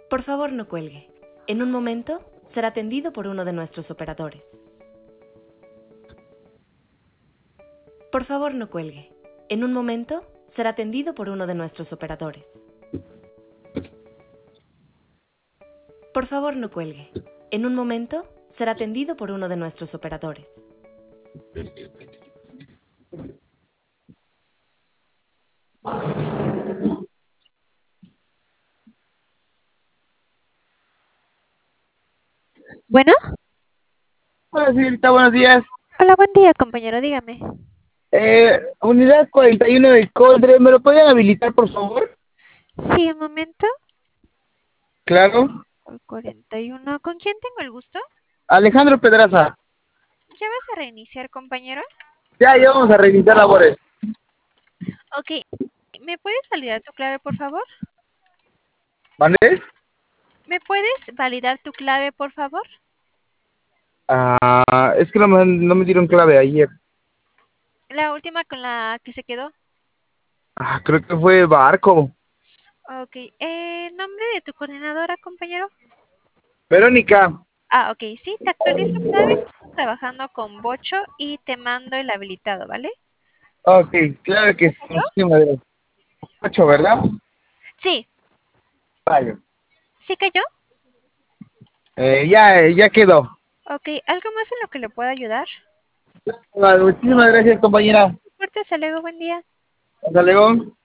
Por favor, no cuelgue. En un momento será atendido por uno de nuestros operadores. Por favor, no cuelgue. En un momento será atendido por uno de nuestros operadores. Por favor, no cuelgue. En un momento será atendido por uno de nuestros operadores. Bueno, Hola, señorita, buenos días. hola, buen día, compañero, dígame. Unidad 41 del Coldre, ¿me lo pueden habilitar, por favor? Sí, un momento. Claro. Al 41. ¿Con quién tengo el gusto? Alejandro Pedraza. ¿Ya vas a reiniciar, compañero? Ya vamos a reiniciar labores. Ok. ¿Me puedes validar tu clave, por favor? ¿Vale? ¿Me puedes validar tu clave, por favor? Es que no me dieron clave ayer. La última con la que se quedó. Creo que fue Barco. Ok. ¿Nombre de tu coordinadora, compañero? Verónica. Ok, sí, te actualizo clave. Estamos trabajando con Bocho y te mando el habilitado, ¿vale? Ok, claro que sí. ¿Yo? Muchísimas gracias. 8, ¿verdad? Sí. Vale. ¿Sí cayó? Ya quedó. Ok, ¿algo más en lo que le pueda ayudar? Vale, muchísimas gracias, compañera. Fuerte, hasta luego, buen día. Hasta luego.